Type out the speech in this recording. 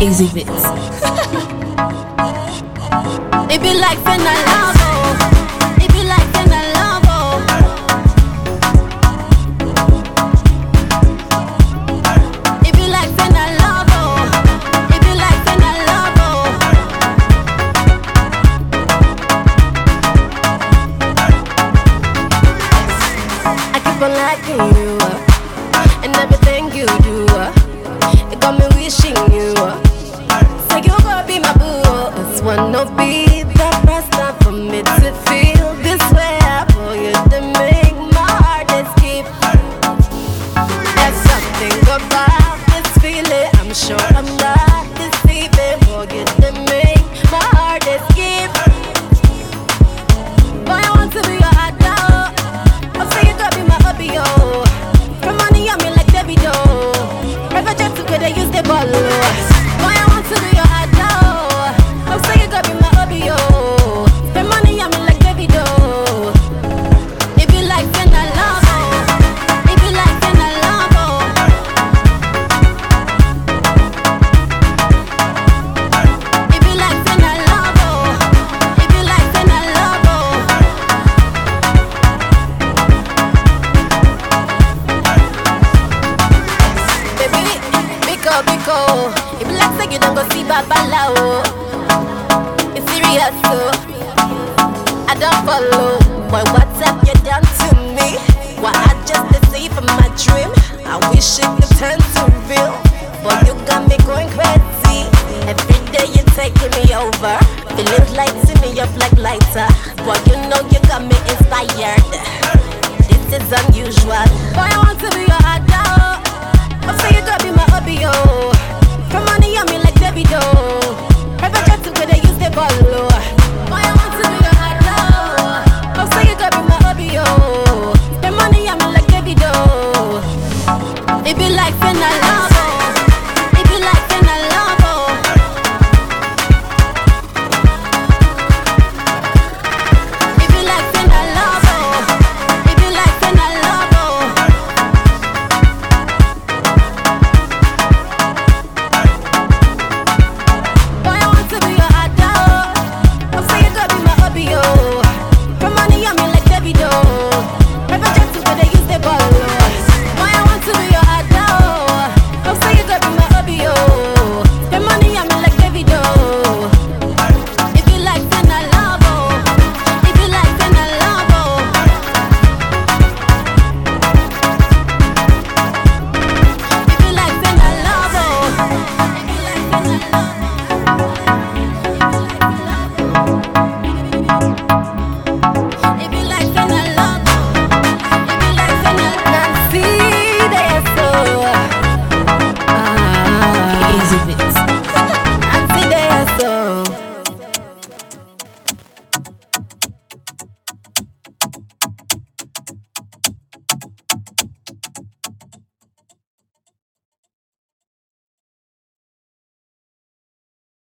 Easy bits. It be like finna love, oh. It be like finna love, oh. It be like finna love, oh. It be like finna love, oh. I keep on liking you, and everything you do. It got me wishing you. So you gonna be my boo. This one no be the first time for me to feel this way. For you to make my heart escape. There's something about this feeling. I'm sure I'm not deceiving. For you to make my heart escape. Boy, I want to be your idol. I'll say you gotta be my hubby, yo. From money on me like Davido. Never just together use the ball. Boy, I want to be your idol. I'll say you gotta be my hubby, yo. Spend money on me like Davido. It be like finna love, oh. It be like finna love, oh. It be like finna love, oh. It be like finna love, oh. Baby, Biko, it be like say you don't go see Babalawo. It's serious, so I don't follow. Boy, what's up, you done to me? What I just deceived from my dream. I wish it could turn to real. Boy, you got me going crazy. Every day you're taking me over. Feelings lighting me up like lighter. Boy, you know you got me inspired. This is unusual. Boy, I want to be your